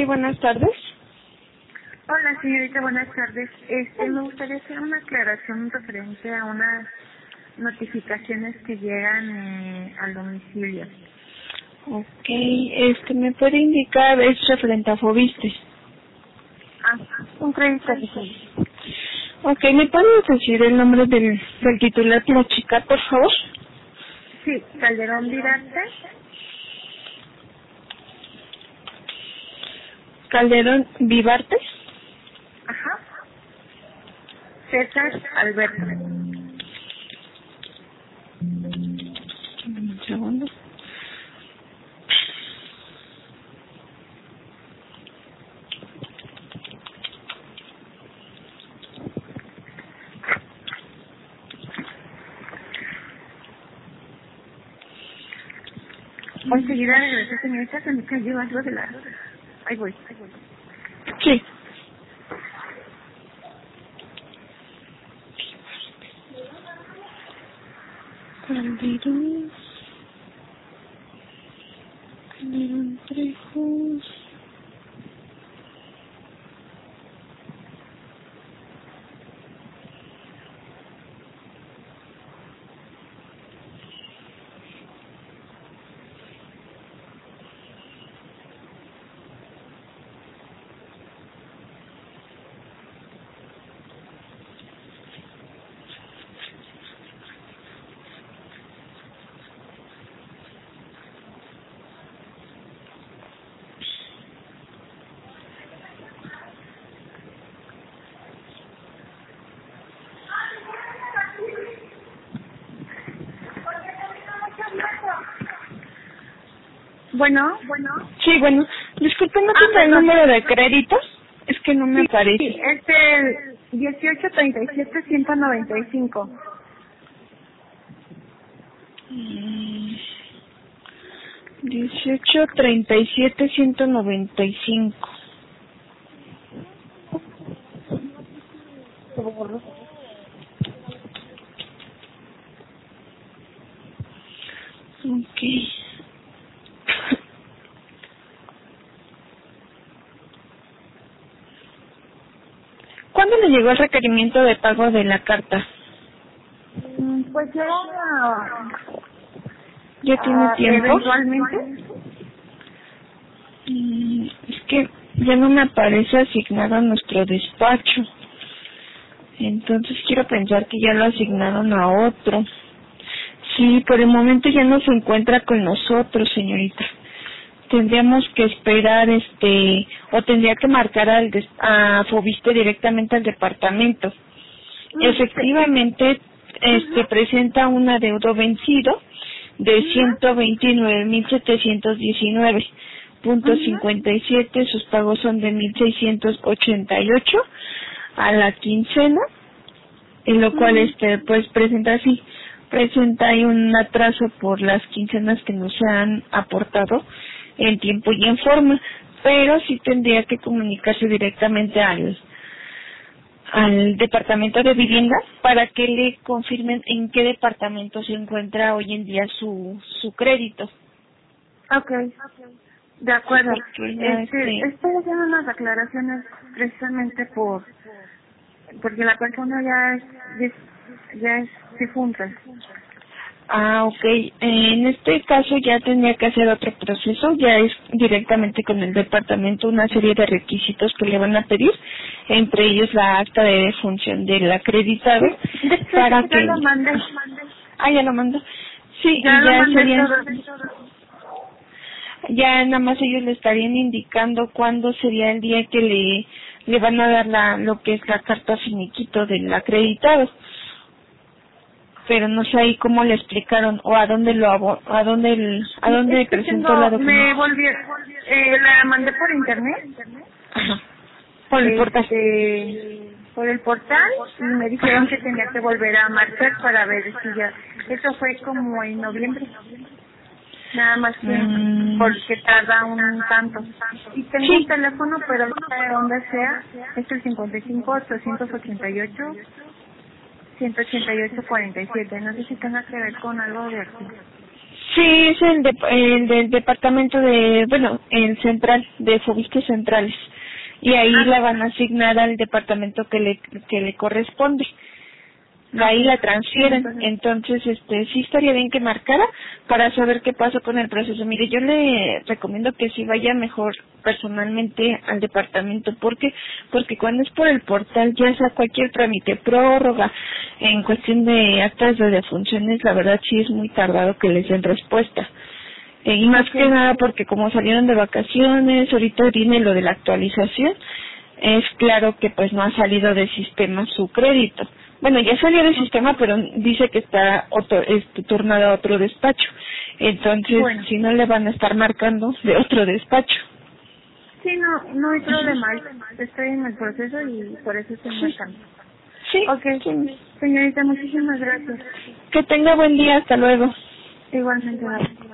buenas tardes. Hola, señorita, buenas tardes. Me gustaría hacer una aclaración referente a unas notificaciones que llegan al domicilio. Ok, ¿me puede indicar, es referente a Fobiste? Un crédito oficial. Ok, ¿me puede decir el nombre del titular de la chica, por favor? Sí, Calderón Virarte. Calderón Vivarte. Ajá. César Alberto. Un segundo. Enseguida regresé, señorita, se me cayó algo de la... Ahí voy. Sí. Calderón Trejos. Bueno. Sí, bueno, disculpe, ¿no tendrá el Perdón. número de crédito? Es que no me aparece. Sí, es el 1837-195. 1837-195. Ok. ¿Cuándo le llegó el requerimiento de pago de la carta? Pues ya ¿Ya tiene tiempo? eventualmente. Es que ya no me aparece asignado a nuestro despacho. Entonces quiero pensar que ya lo asignaron a otro. Sí, por el momento ya no se encuentra con nosotros, señorita. Tendríamos que esperar, o tendría que marcar a Fobiste directamente al departamento. Efectivamente, presenta un adeudo vencido de 129.719.57. Sus pagos son de 1.688 a la quincena, en lo cual pues presenta ahí un atraso por las quincenas que no se han aportado en tiempo y en forma, pero sí tendría que comunicarse directamente al departamento de vivienda para que le confirmen en qué departamento se encuentra hoy en día su crédito. Ok, de acuerdo. Porque ya Estoy haciendo unas aclaraciones precisamente porque la persona ya es difunta. Ok. En este caso ya tendría que hacer otro proceso, ya es directamente con el departamento una serie de requisitos que le van a pedir, entre ellos la acta de defunción del acreditado, Sí, de hecho, para ya que... lo mandé. Ya lo mandó. Sí, Ya y lo ya mandé serían... todo. Ya nada más ellos le estarían indicando cuándo sería el día que le van a dar lo que es la carta finiquito del acreditado. Pero no sé ahí cómo le explicaron o a dónde Es que presentó la me documentación. volví, la mandé por internet, Ajá. Por el portal. por el portal, y me dijeron que tenía que volver a marcar para ver si ya, eso fue como en noviembre, nada más que porque tarda un tanto. Y tengo un Sí. teléfono, pero no sé de dónde sea, es el 55-888-188-47, no sé si tenga que ver con algo de aquí. Sí, es el del departamento de, bueno, el central, de Fobiscos Centrales. Y ahí la van a asignar al departamento que le corresponde. De ahí la transfieren. Entonces, sí estaría bien que marcara para saber qué pasó con el proceso. Mire, yo le recomiendo que sí vaya mejor personalmente al departamento. Porque cuando es por el portal, ya sea cualquier trámite, prórroga, en cuestión de actas de defunciones, la verdad sí es muy tardado que les den respuesta. Y más que nada porque como salieron de vacaciones, ahorita viene lo de la actualización, es claro que pues no ha salido del sistema su crédito. Bueno, ya salió del sistema, pero dice que está turnado a otro despacho. Entonces, si no, le van a estar marcando de otro despacho. Sí, no hay problema. Estoy en el proceso y por eso estoy marcando. Sí. Sí. Señorita, muchísimas gracias. Que tenga buen día. Hasta luego. Igualmente, gracias.